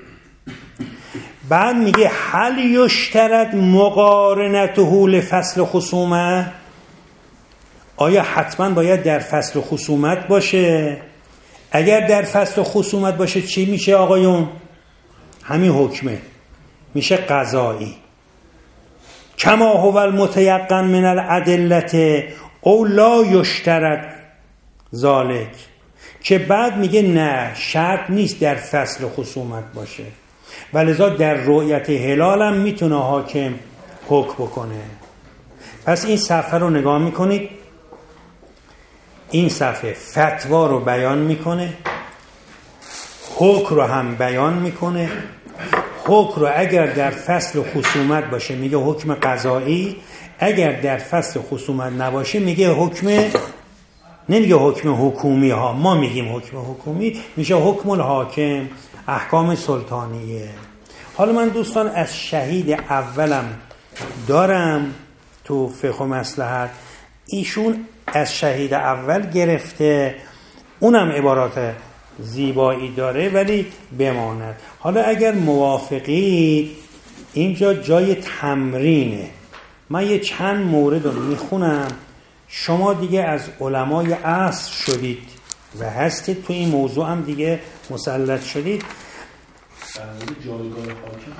بعد میگه هل یشترط مقارنته لفصل خصومه، آیا حتما باید در فصل خصومت باشه؟ اگر در فصل خصومت باشه چی میشه آقایون؟ همین حکمه، میشه قضایی. کما هو المتیقن من الادله او لا یشترط ذالک، که بعد میگه نه شرط نیست در فصل خصومت باشه، ولذا در رؤیت هلال هم میتونه حاکم حکم بکنه. پس این صفحه رو نگاه میکنید، این صفحه فتوا رو بیان میکنه، حکم رو هم بیان میکنه. حکم رو اگر در فصل خصومت باشه میگه حکم قضایی، اگر در فصل خصومت نباشه میگه حکم، نمیگه حکم حکومی ها، ما میگیم حکم حکومی، میشه حکم الحاکم، احکام سلطانیه. حالا من دوستان از شهید اولم دارم تو فقه و مصلحت، ایشون از شهید اول گرفته، اونم عبارات زیبایی داره ولی بماند. حالا اگر موافقید اینجا جای تمرینه، من یه چند مورد رو میخونم، شما دیگه از علمای عصر شدید و هستید تو این موضوع هم دیگه مسلط شدید. در مورد جایگاه حاکم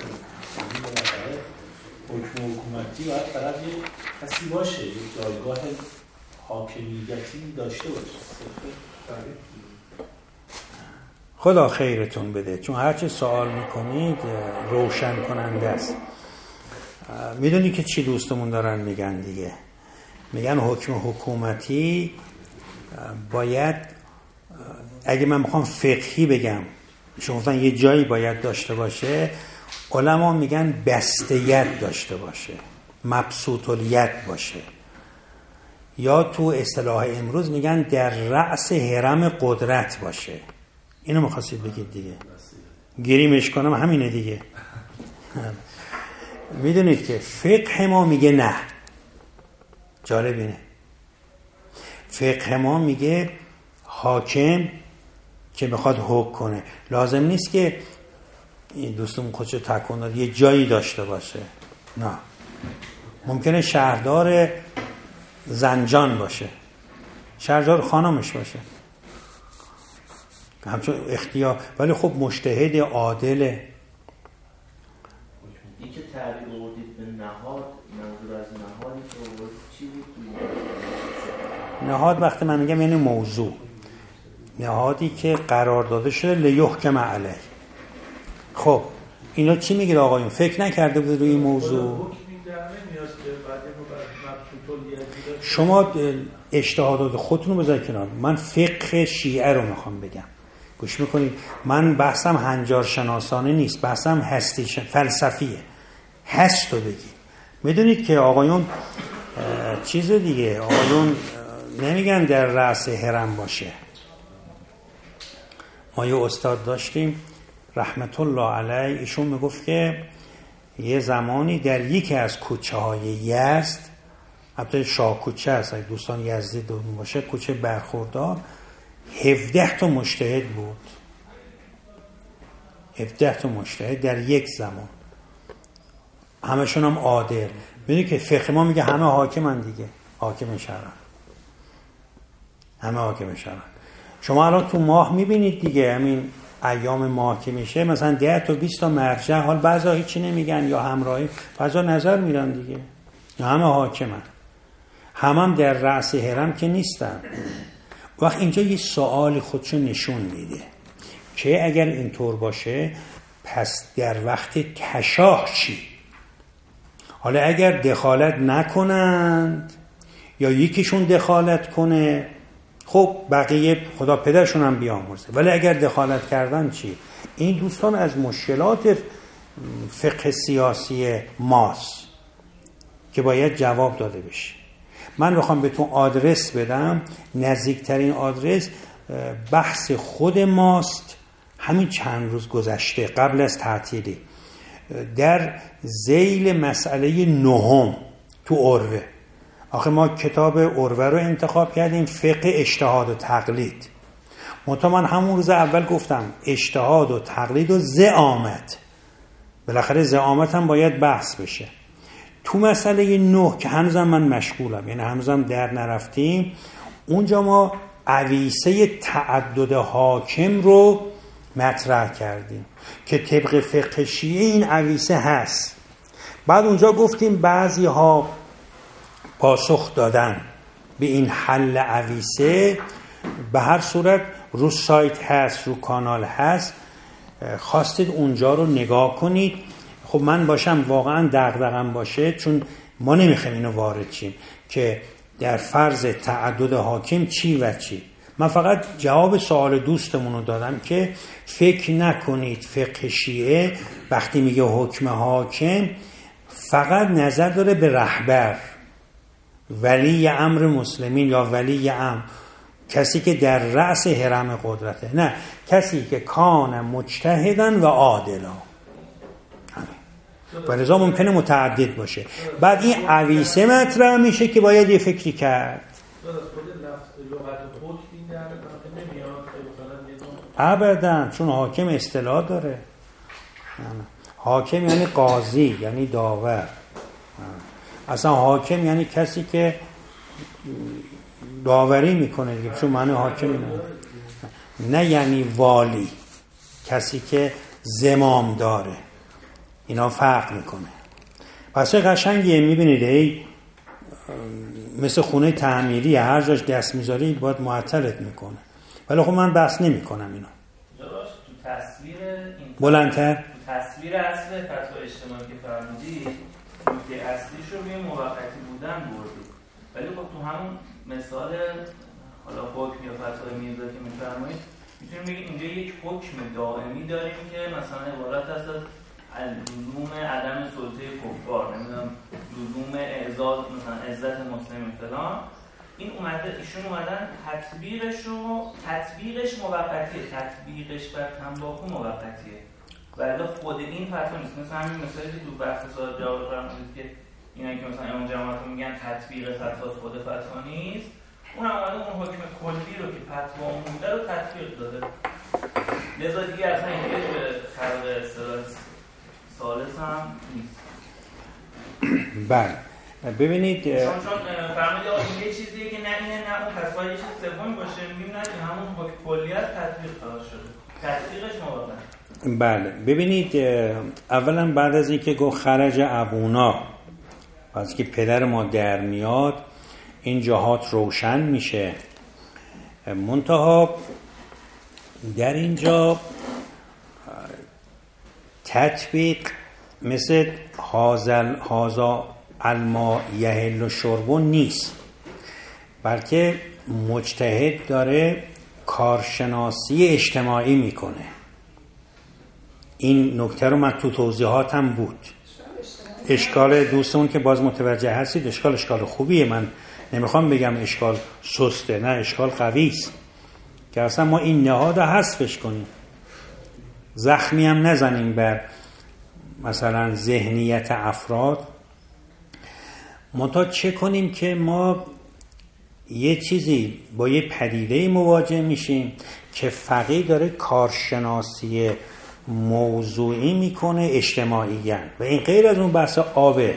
حکم حکومتی باید فقط یه کسی باشه، یک جایگاه حاکمیتی داشته باشه. خدا خیرتون بده، چون هرچی سوال میکنید روشن کننده است. میدونی که چی دوستمون دارن میگن دیگه، میگن حکم حکومتی باید، اگه من میخوام فقهی بگم، شما گفتن یه جایی باید داشته باشه، علما میگن بسته‌یت داشته باشه، مبسوط‌الیت باشه، یا تو اصطلاح امروز میگن در رأس هرم قدرت باشه. اینو میخواستید بگید دیگه، گریمش کنم همینه دیگه. میدونید که فقه ما میگه نه. جالب اینه، فقه ما میگه حاکم که بخواد حکم کنه لازم نیست که این دوستم خودشو تکون داد یه جایی داشته باشه، نه، ممکنه شهردار زنجان باشه، شهردار خانمش باشه، همچون اختیار، ولی خب مجتهد عادله. این که تعبیر آوردید به نهاد، منظور از نهادی که آوردید چی بود؟ نهاد وقتی من میگم یعنی موضوع، نهادی که قرار داده شده لیحکم علیه. خب اینا چی میگه آقایون؟ فکر نکرده بود روی این موضوع؟ شما اجتهادات خودتون رو بذارید کنار، من فقه شیعه رو میخوام بگم، گوش میکنید. من بحثم هنجار شناسانه نیست، بحثم هستی شن... فلسفیه، هست رو بگید. میدونید که آقایون چیز دیگه، آقایون نمیگن در رأس هرم باشه. ما یه استاد داشتیم رحمت الله علیه، ایشون میگفت که یه زمانی در یکی از کوچه های یزد، البته شاه کوچه هست اگه دوستان یزدی دون باشه، کوچه برخوردار، هفده تا مجتهد بود. هفده تا مجتهد در یک زمان، همشون هم عادل. میدونی که فقه ما میگه همه حاکمن دیگه، حاکم شرعن، همه حاکم شرعن. شما الان تو ماه میبینید دیگه، همین ایام ماه که میشه مثلا ده تا بیست تا مرجع، حال بعضا هیچی نمیگن یا همراهی، بعضا نظر میرن دیگه، همه حاکمن، همه هم در رأس هرم که نیستن. وقت اینجا یه سوال خودشو نشون میده که اگر اینطور باشه پس در وقت تشاه چی؟ حالا اگر دخالت نکنند یا یکیشون دخالت کنه، خب بقیه خدا پدرشون هم بیامرزه، ولی اگر دخالت کردن چی؟ این دوستان از مشکلات فقه سیاسی ماست که باید جواب داده بشه. من بخوام بهتون آدرس بدم، نزدیکترین آدرس بحث خود ماست، همین چند روز گذشته قبل از تعطیلی، در ذیل مسئله نهم تو عروه. آخه ما کتاب عروه رو انتخاب کردیم، فقه اجتهاد و تقلید. منتها من همون روز اول گفتم اجتهاد و تقلید و زعامت، بالاخره زعامت هم باید بحث بشه. تو مسئله نه که هنوزم من مشغولم، یعنی هنوزم در نرفتیم، اونجا ما عویسه تعدد حاکم رو مطرح کردیم که طبق فقه شیعه این عویسه هست. بعد اونجا گفتیم بعضی ها پاسخ دادن به این حل عویسه، به هر صورت رو سایت هست، رو کانال هست، خواستید اونجا رو نگاه کنید. خب من باشم واقعا دغدغه‌ام باشه، چون ما نمیخوایم اینو وارد چیم که در فرض تعدد حاکم چی و چی. من فقط جواب سوال دوستمون رو دادم که فکر نکنید فقه شیعه وقتی میگه حکم حاکم فقط نظر داره به رهبر، ولی امر مسلمین یا ولی امر، کسی که در رأس هرم قدرته، نه، کسی که کان مجتهدن و عادلا. و لذا ممکنه متعدد باشه. بعد این عویسه مطرح میشه که باید یه فکری کرد. ابدا، چون حاکم اصطلاح داره. حاکم یعنی قاضی، یعنی داور. اصلا حاکم یعنی کسی که داوری میکنه دیگه، چون معنی حاکم نه. نه یعنی والی، کسی که زمام داره. اینا فرق میکنه. پس قشنگیه، میبینید ای مثل خونه تعمیری، هر جاش دست میذاری باید معطلت میکنه. ولی خب من بحث نمیکنم اینا. تو تصویر این بلندتر، تو تصویر اصل فتوای اجتماعی که فرمودید، نکته اصلیش رو روی موقتی بودن بردید. ولی خب تو همون مثال حالا حکم یا فتوای میرزا که میفرمایید، میتونیم بگیم اینجا یک حکم دائمی داریم که مثلا عبارت است از لزوم عدم سلطه کفار، نمیدونم لزوم اعزاز مثلا عزت مسلمین فلان. این اومده، ایشون اومدن تطبیقش رو تطبیقش موقتیه، تطبیقش بر تنباکو موقتیه، ولی خود این فتوا نیست. مثلا همین مثالی که تو بحث سوال جواب فرمودید که اینا که مثلا امام جماعت رو میگن تطبیق فتوا خود فتوا نیست، اون اومده اون حکم کلی رو که فتوا مونده رو تطبیق داده. لذا دیگه اصلا اینکه به خلق اصطلاح ثالث هم نیست. بله، ببینید چون چون فرمایید آقا یه چیزیه که نه اینه نه اون، پس باید یه چیز سومی باشه، میگیم نه همون حکم کلی از تطبیق خواهد شده، تطبیقش موافقه. بله ببینید اولا بعد از اینکه گفت خرج ابونا، از که پدر ما در میاد، این جهات روشن میشه. منتها در اینجا تطبیق مثل هازل هازا الما یحل و شربون نیست، بلکه مجتهد داره کارشناسی اجتماعی میکنه. این نکته رو من تو توضیحاتم بود. اشکال دوستمون که باز متوجه هستید، اشکال اشکال خوبیه، من نمیخوام بگم اشکال سسته، نه اشکال قوی است که اصلا ما این نهاد رو حذفش کنیم، زخمی هم نزنیم بر مثلا ذهنیت افراد. منتها چه کنیم که ما یه چیزی با یه پدیده مواجه میشیم که فقیه داره کارشناسی موضوعی میکنه اجتماعیاً و این غیر از اون بحث آبه.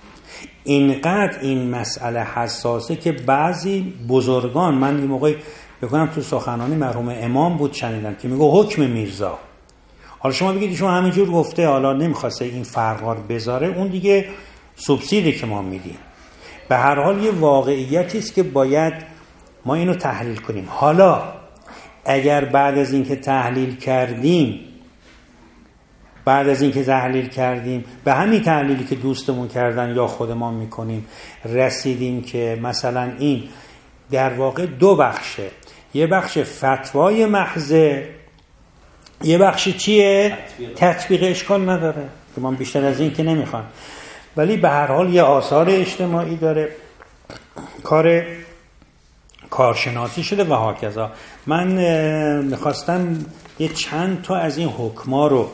اینقدر این مسئله حساسه که بعضی بزرگان، من این موقع بکنم تو سخنانی مرحوم امام بود شنیدم که میگه حکم میرزا، حالا شما بگید شما همینجور گفته، حالا نمیخواسته این فرقار بذاره، اون دیگه سوبسیدی که ما میدیم. به هر حال یه واقعیتی است که باید ما اینو تحلیل کنیم. حالا اگر بعد از اینکه تحلیل کردیم بعد از اینکه تحلیل کردیم به همین تحلیلی که دوستمون کردن یا خودمان میکنیم رسیدیم که مثلا این در واقع دو بخشه، یه بخش فتوای محضه، یه بخش چیه؟ تطبیق. اشکال نداره که من بیشتر از این که نمیخوام، ولی به هر حال یه آثار اجتماعی داره، کار کارشناسی شده و هاکذا. من میخواستم یه چند تا از این حکما رو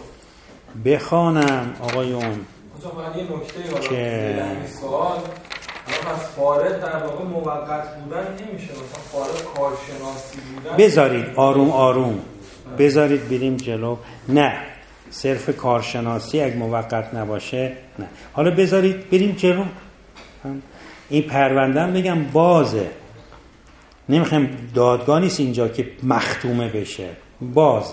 بخوانم آقایون. مثلا باید یه نکته که این سوال پس فارغ در واقع موقت بودن نمیشه، مثلا فارغ کارشناسی بودن بذارید آروم آروم بذارید بریم جلو. نه صرف کارشناسی اگه موقت نباشه نه. حالا بذارید بریم جلو. این پرونده هم بگم بازه، نمیخوایم دادگاه نیست اینجا که مختومه بشه، بازه.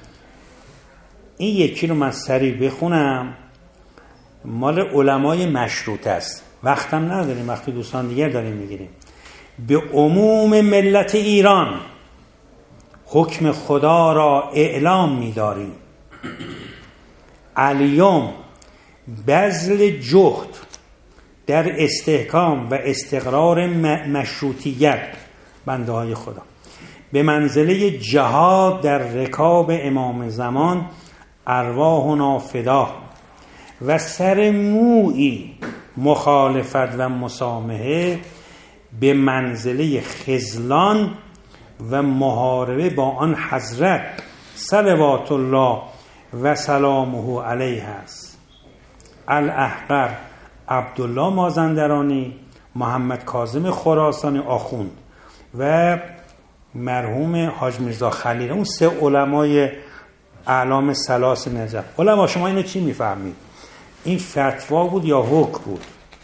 این یکی رو من سریع بخونم، مال علمای مشروط است، وقتم نداریم، وقتی دوستان دیگر داریم میگیریم. به عموم ملت ایران حکم خدا را اعلام می‌داریم. الیوم بذل جهد در استحکام و استقرار مشروطیت بنده های خدا به منزله جهاد در رکاب امام زمان ارواحنا فدا و سر مویی مخالفت و مسامحه به منزله خذلان و محاربه با آن حضرت صلوات الله و سلامه علیه است. الاحقر عبدالله مازندرانی، محمد کاظم خراسانی آخوند و مرحوم حاج میرزا خلیل، اون سه علمای اعلام ثلاث نجف. علما شما اینو چی میفهمید؟ این فتوا بود یا حکم بود؟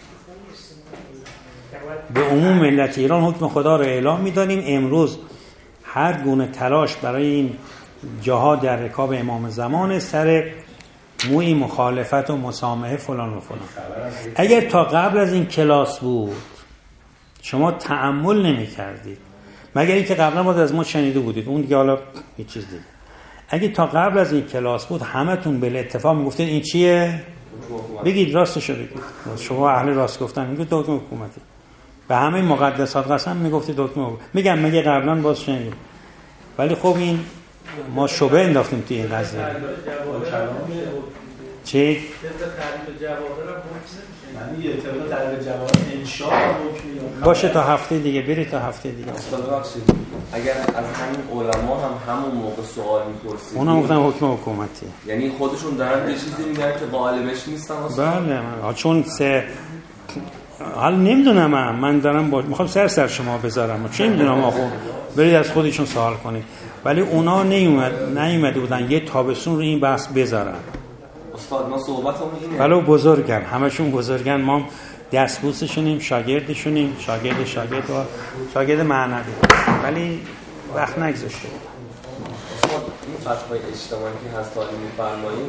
به عموم ملت ایران حکم خدا رو اعلام می‌دانیم. امروز هر گونه تلاش برای این جهاد در رکاب امام زمان سر موی مخالفت و مسامحه فلان و فلان. اگر تا قبل از این کلاس بود شما تأمل نمی کردید، مگر اینکه قبلا بود از ما شنیده بودید، اون دیگه حالا یه چیز دیگه. اگه تا قبل از این کلاس بود همتون به اتفاق میگفتید این چیه؟ بگید راستشو بگید. شما اهل راست گفتن میگید حکم حکومتی. به همه مقدسات قسم میگفتید حکم حکومتی. میگم مگه قبلا باز شنیدید. ولی خب این ما شبه انداختیم توی این قضیه. چی؟ باشه تا هفته دیگه برید، تا هفته دیگه. اگر از همین علما هم همون موقع سوال می‌پرسید اونا گفتن حکم حکومتی، یعنی خودشون دارن یه چیزی میگن که غالبش نیستن اصلا. بله من چون سه حال نمیدونم من, من دارم با... میخوام سر سر شما بذارم، چه میدونم آخو برید از خودشون سوال کنید. ولی اونا نیومد نیومده بودن یه تابستون رو این بحث بذارن. استاد ما صحبتمون اینه. ولی بزرگن، همشون بزرگن، ما دستبوسشونیم، شاگردشونیم، شاگرد شاگرد و شاگرد معنوی، ولی وقت نگذاشته. این فتوای اجتماعی که هست حالی می‌فرمایید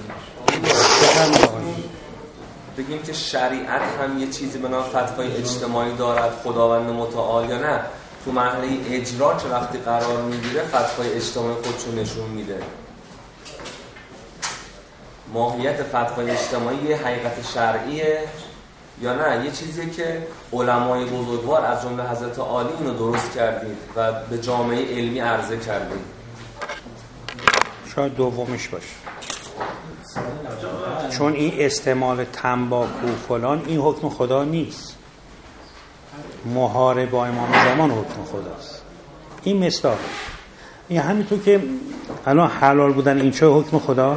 بگیم که شریعت هم یه چیزی به نام فتوای اجتماعی دارد خداوند متعال یا نه؟ تو مرحله اجرا چه وقتی قرار میگیره فتوای اجتماعی خودشون نشون میده؟ ماهیت فتوای اجتماعی یه حقیقت شرعیه یا نه یه چیزیه که علمای بزرگوار از جمله حضرت عالی اینو درست کردید و به جامعه علمی عرضه کردید؟ شاید دومش باشه، چون این استعمال تنباکو فلان این حکم خدا نیست. مهاره با امام زمان حکم خداست. این مصداق، این همینطور که الان حلال بودن این چه حکم خدا؟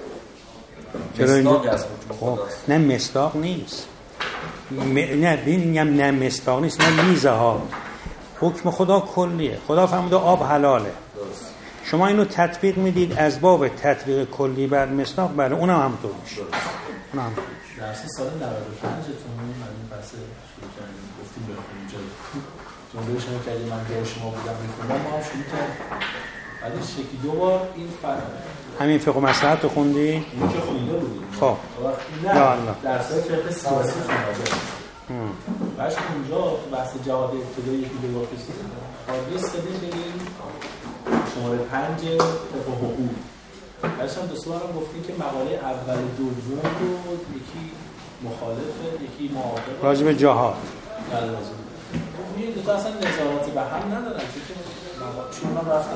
چرا این خب نه مصداق نیست، م... نه ببینیم نه مصداق نیست، نه میزه ها. حکم خدا کلیه. خدا فرموده آب حلاله، شما اینو تطبیق میدید از باب تطبیق کلی بر مصداق، بله اونم همونطور میشه. اونم همونطور میشه. درس سال نود و پنج تون من پس شروع کردیم گفتیم به اونجا جمله شما کردیم من جای شما بودم میخوندم ما هم شروع کردیم بعدش یکی دو بار این فرق همین فقه و مصلحت رو خوندی؟ این که خونده بودیم. خب نه درسای فقه سیاسی خونده بعدش اونجا بحث جهاد ابتدایی یکی دو بار کشیدیم حادث دادیم بگیم شماره پنج فقه حقوق. بعدش هم دو سه بارم گفتیم که مقاله اول دوم رو یکی مخالفه یکی موافقه راجع به جهاد. بله راجع به این دو تا اصلا نظارت به هم ندارن چون من رفتم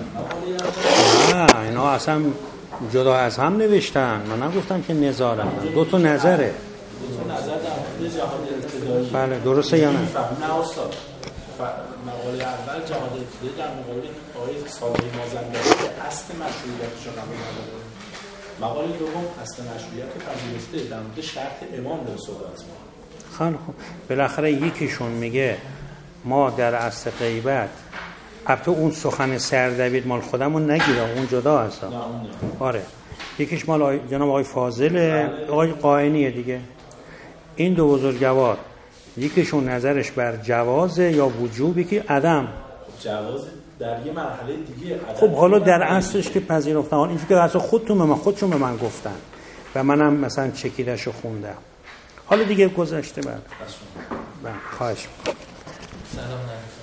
خوندم نه اینا اصلا جدا از هم نوشتن. من نگفتم که نظارت، دو تا نظره. دو تا نظر در مورد جهاد ابتدایی. بله درسته یا نه؟ نه استاد مقاله اول جهاد ابتدایی در مقابل آقای صالحی مازندرانی که اصل مشروعیتش رو قبول نداره. مقاله دوم اصل مشروعیت پذیرفته در مورد شرط امام به صحبت ما. خیلی خوب. بالاخره یکیشون میگه ما در اصل غیبت البته اون سخن سردبیر مال خودمون نگیره، اون جدا هست. نه اون نه. آره یکیش مال آی... جناب آقای فاضله، آقای قائنیه دیگه. این دو بزرگوار یکیشون نظرش بر جواز یا وجوبی که عدم جواز در یه مرحله دیگه عدم. خب حالا در اصلش که پذیرفتن، حالا اینجوری که اصلا خودتون به من خودشون به من گفتن و منم مثلا چکیدشو خوندم، حالا دیگه گذشته. بعد بله خواهش می‌کنم. سلام.